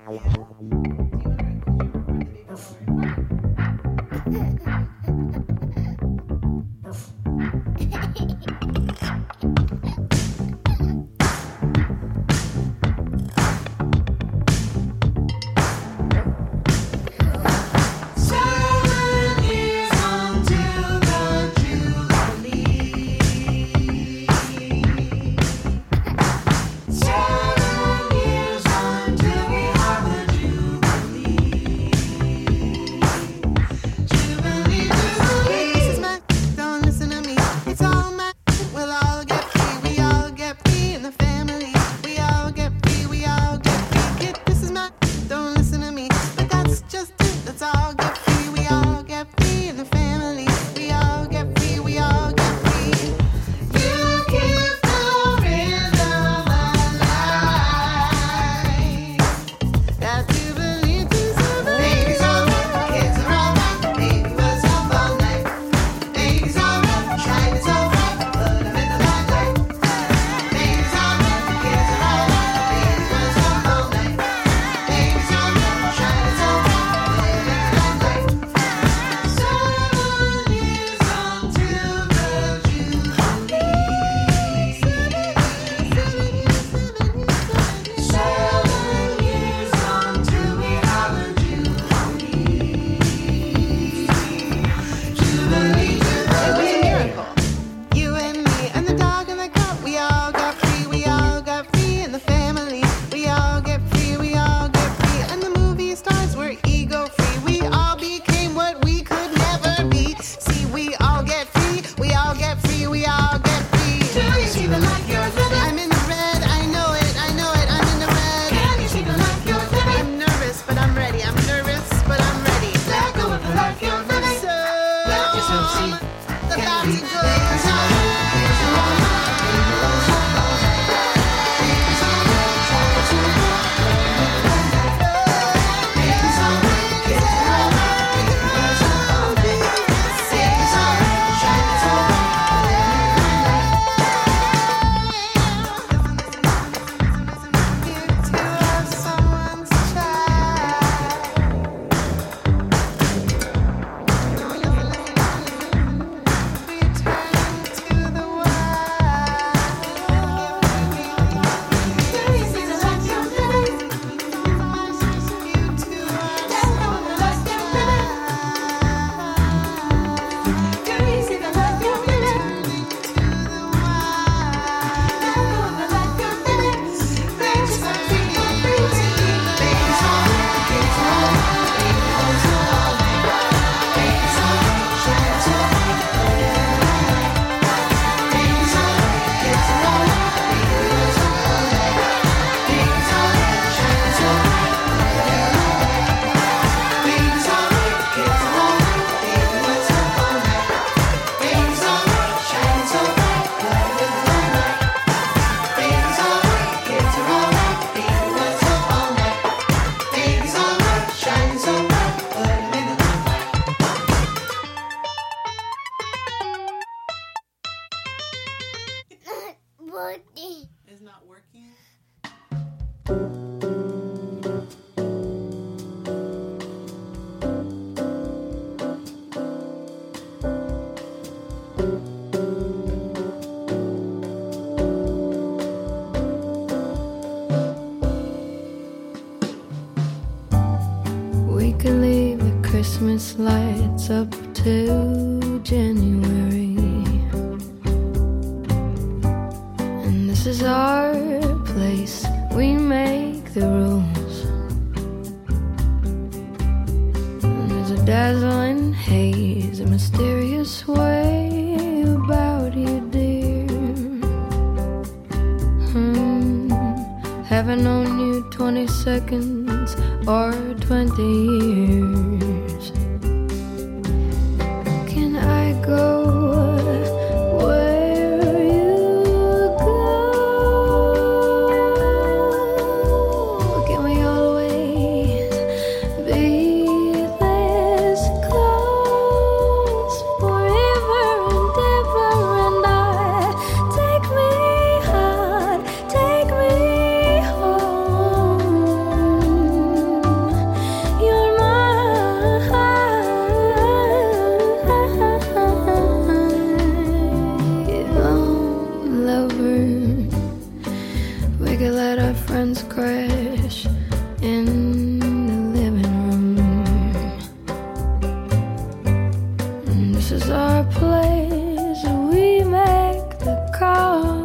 It's not working. We could leave the Christmas lights up till January, and this is our place. We make the rules, and there's a dazzling haze, a mysterious way about you, dear. Haven't known you 20 seconds or 20 years. Can I go where you go? Can we always be this close forever and ever? And take me hard, take me home. crash in the living room. And this is our place, we make the call.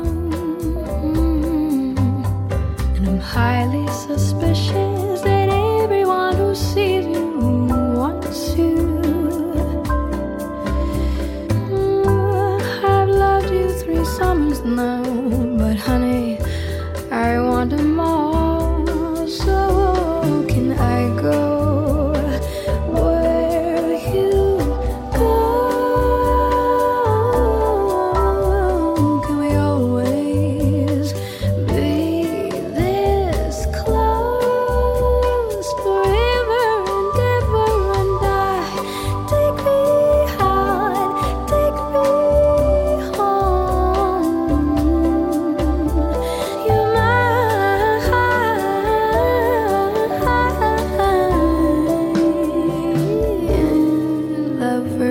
And I'm highly suspicious that everyone who sees you wants you. I've loved you 3 summers now, but honey, I want them all. So can I go where you go? Can we always be this close forever and ever and I? Take me hard, take me home. You're my lover.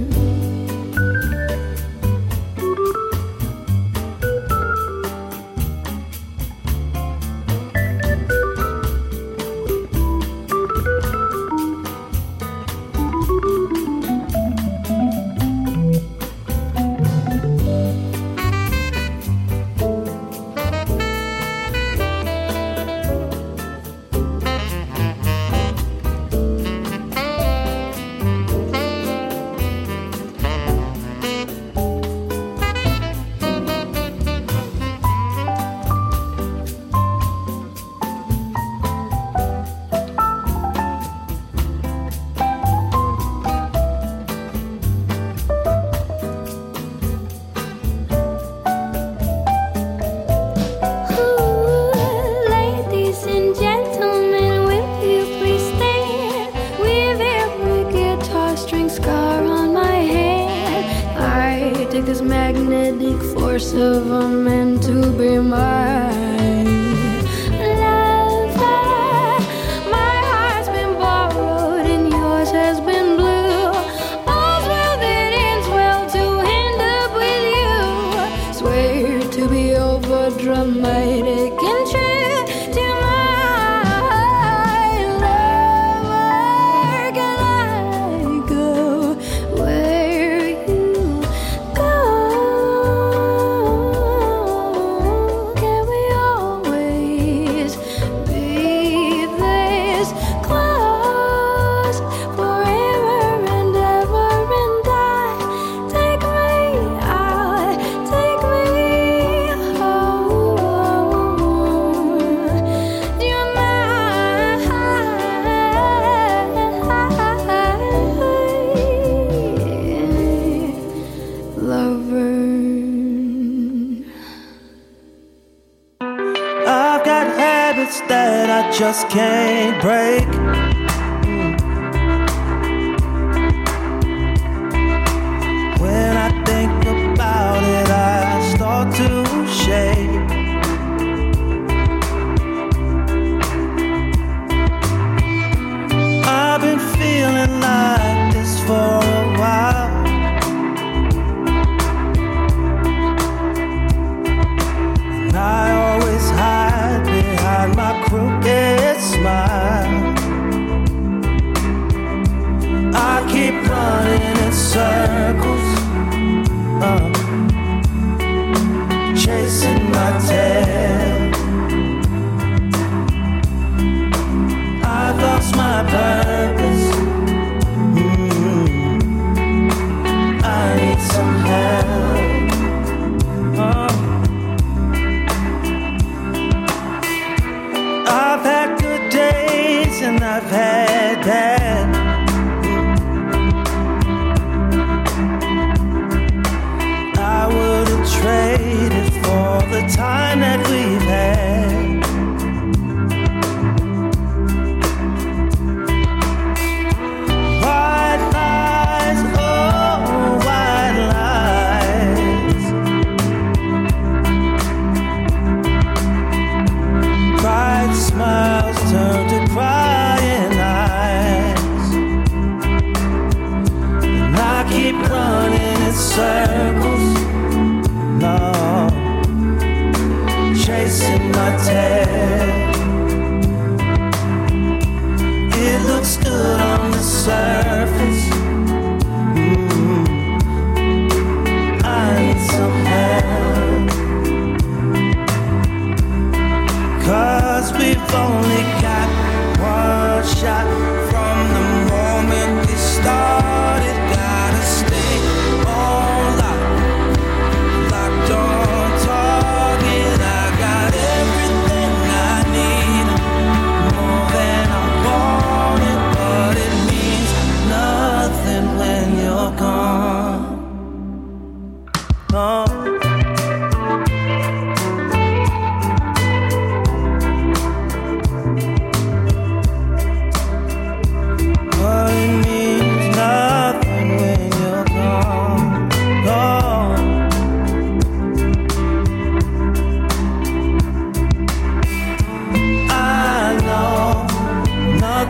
Ladies and gentlemen, will you please stand? With every guitar string scar on my hand, I take this magnetic force of a man to be mine. Lover, my heart's been borrowed and yours has been blue. All's well that ends well to end up with you. Swear to be over dramatic and true to my lover. Can I go where you go? Can we always be this close forever and ever and I? Take me out, take me home. You're my lover. I've got habits that I just can't break. When I think about it, I start to shake. I've been feeling like this for a while. And I always hide behind my crooked smile.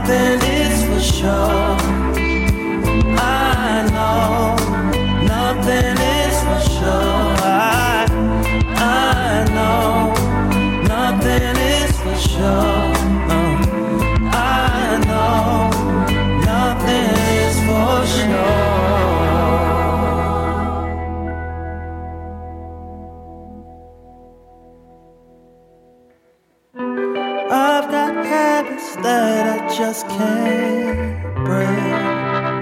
nothing is for sure. I know nothing is for sure. I know nothing is for sure. I know nothing is for sure. I've got habits that I just can't break.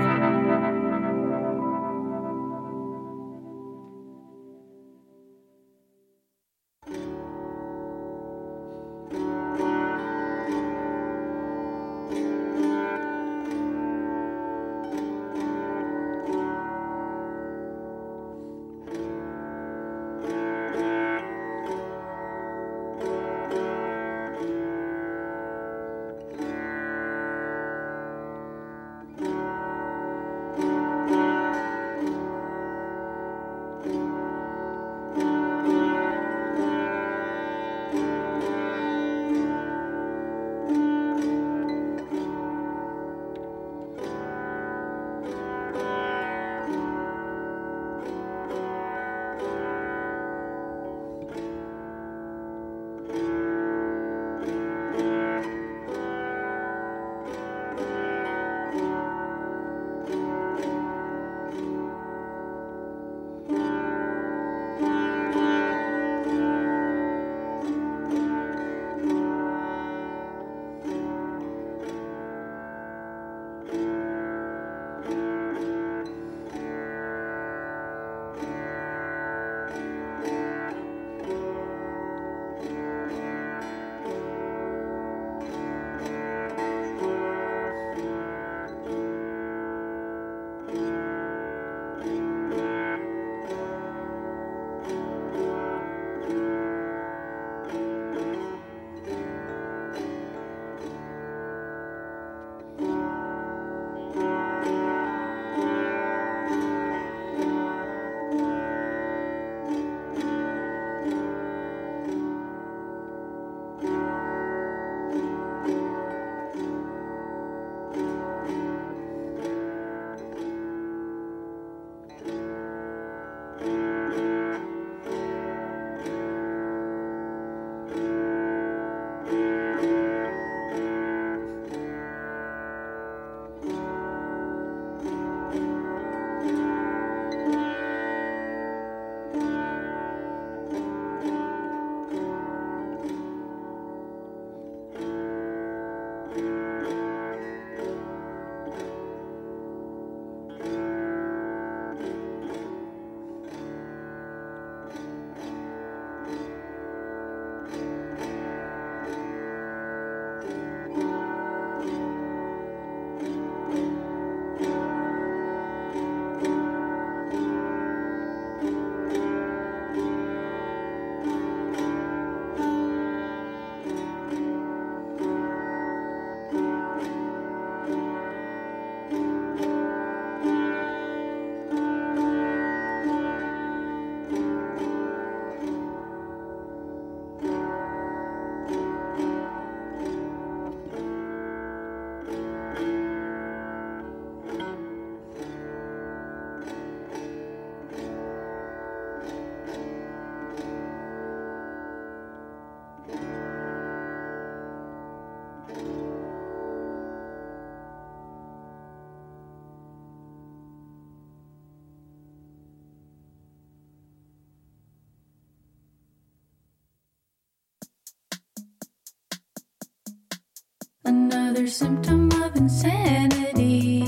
Another symptom of insanity.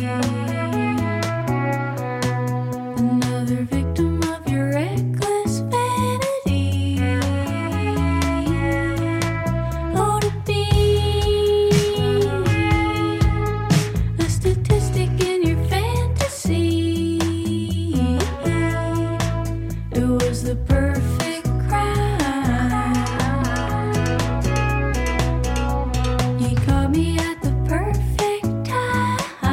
Another victim of your reckless vanity. Oh, to be a statistic in your fantasy. It was the perfect crime. You caught me at the perfect time.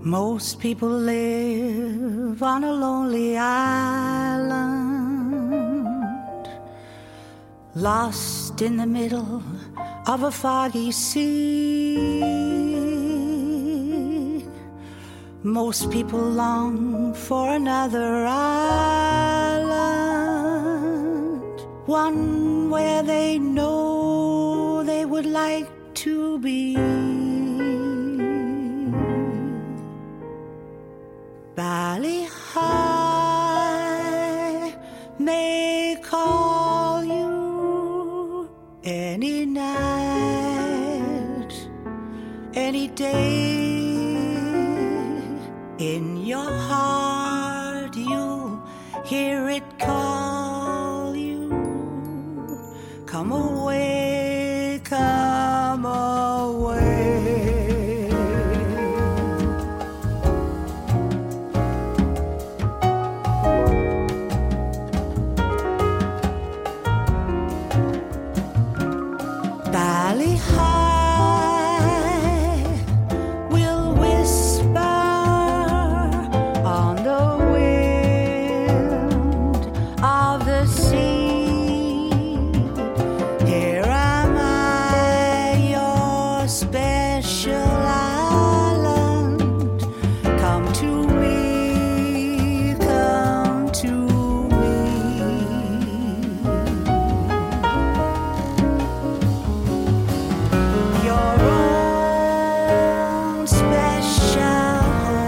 Most people live on a lonely island, lost in the middle of a foggy sea. Most people long for another island, one where they know they would like to be. Valley High may call you any night, any day. In your heart you'll hear it call you. Come away, come away. Valley High will whisper on the wind of the sea. Here am I, your special island. Come to me, come to me. Your own special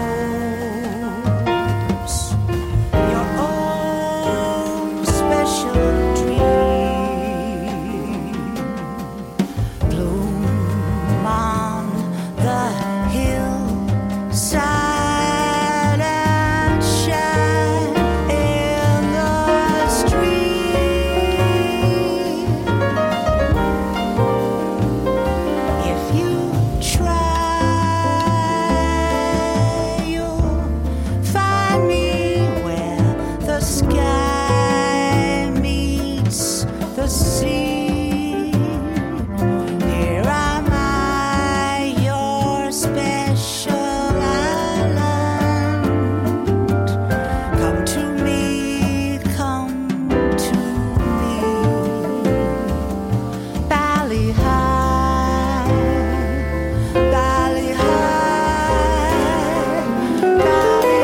homes, your own special dream. Bloom on the hillside and shine in the street. If you try, you'll find me where the sky meets the sea. Here am I, your special island. Come to me, come to me. Valley High, Valley High, Valley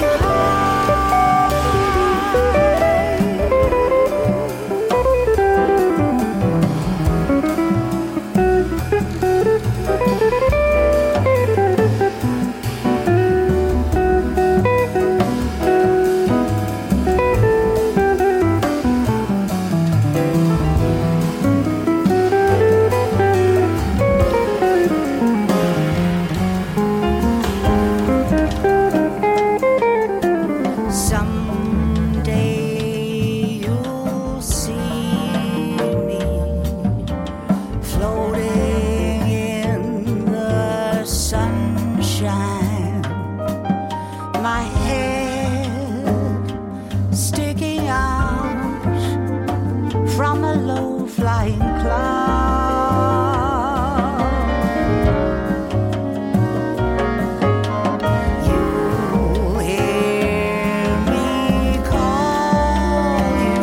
Someday you'll see me floating in the sunshine, my head sticking out from a low-flying cloud. You'll hear me call you,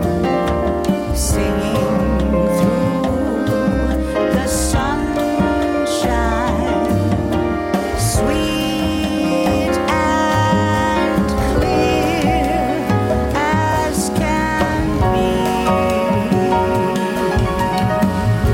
singing through the sunshine, sweet and clear as can be.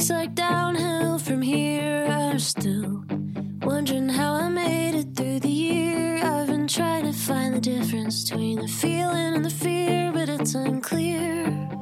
Looks like downhill from here. I'm still wondering how I made it through the year. I've been trying to find the difference between the feeling and the fear, but it's unclear.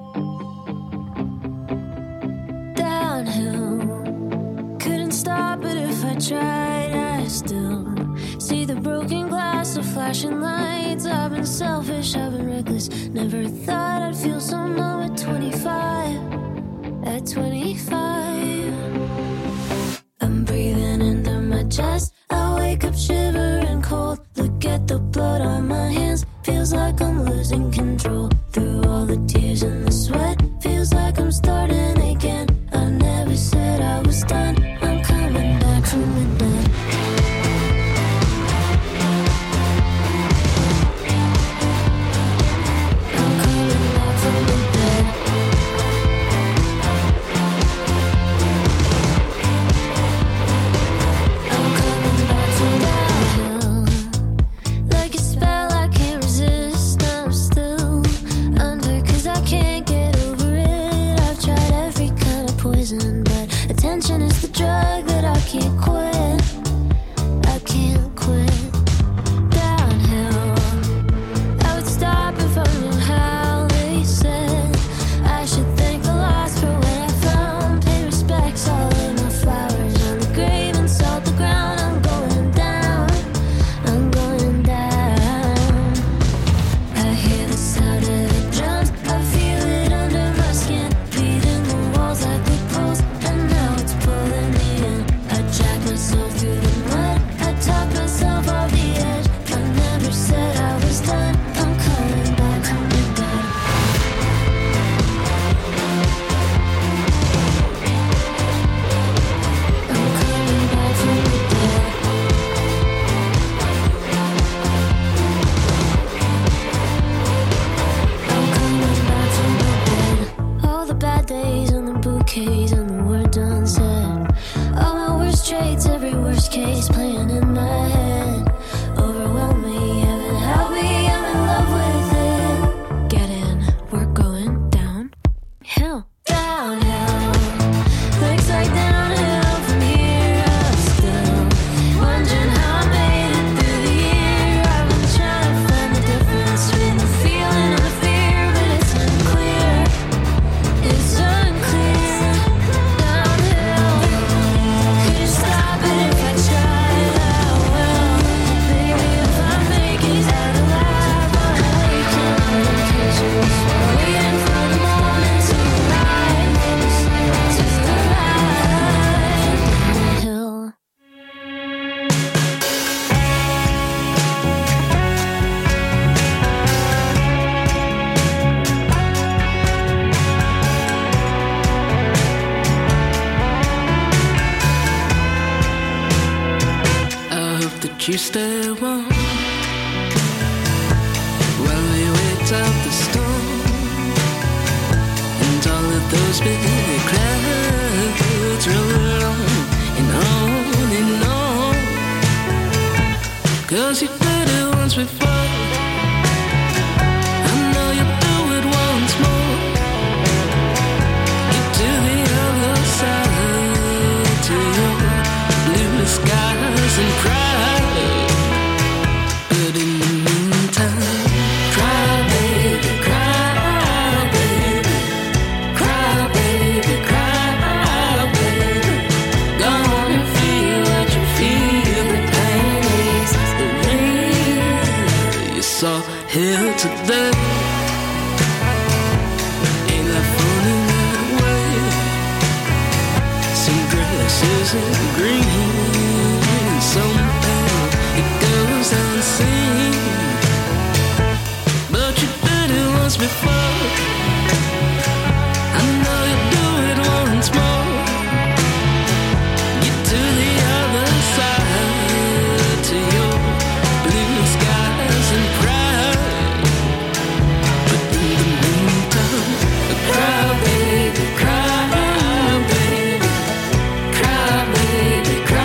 Downhill, couldn't stop it if I tried. I still see the broken glass, the flashing lights. I've been selfish, I've been reckless. Never thought I'd feel so numb at 25. At 25, I'm breathing into my chest. I wake up shivering cold. Look at the blood on my hands. Feels like I'm losing control. Through all the tears and the sweat, feels like I'm starting again. I never said I was done. I'm coming back from the dead. I'm coming back from the dead. I'm coming back from downhill. Like a spell I can't resist. I'm still under 'cause I can't get over it. I've tried every kind of poison, but attention is the drug that I can't quit. I can't quit. Downhill, I would stop if I knew how. They said I should thank the lost for what I found. Pay respects, all of my flowers on the grave and salt the ground. I'm going down. I'm going down. I hear the sound of the drums. I feel it under my skin, beating the walls like the poles, and now it's pulling me in. I drag myself through the mud. I talk myself off the edge. I never said I was done. I'm coming back from the dead. I'm coming back from the dead. I'm coming back from the dead. All the bad days and the bouquets and the words unsaid. All my worst traits, every worst case playing in my head. Overwhelm me, heaven help me, I'm in love with it. Get in, we're going down. Hill, downhill. Looks like downhill from here. I'm still wondering how I made it through the year. I've been trying to find the difference between the feeling and the fear, but it's unclear. It's unclear. Downhill, couldn't stop it if I tried. I will. Baby, if I make it out alive, I'm waking on occasions, waiting for the moment to arrive. To arrive. Downhill. I hope that you stay warm while we wait out the storm, and all of those big clouds roll on and on and on. 'Cause you did it once before, I know you'll do it once more. Get to the other side, to your blue skies and cry. But in the meantime, cry baby, cry baby, cry baby, cry baby. Go on and feel what you feel. The pain is the real. You saw here today. Ain't that funny that way? Some grass isn't green, and something it goes unseen. But you did it once before, I know you'll do it once more. Get to the other side, to your blue skies and cry. But in the meantime, cry baby, cry baby, cry baby, cry.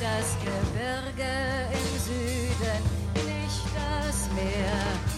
das Gebirge im Süden, nicht das Meer.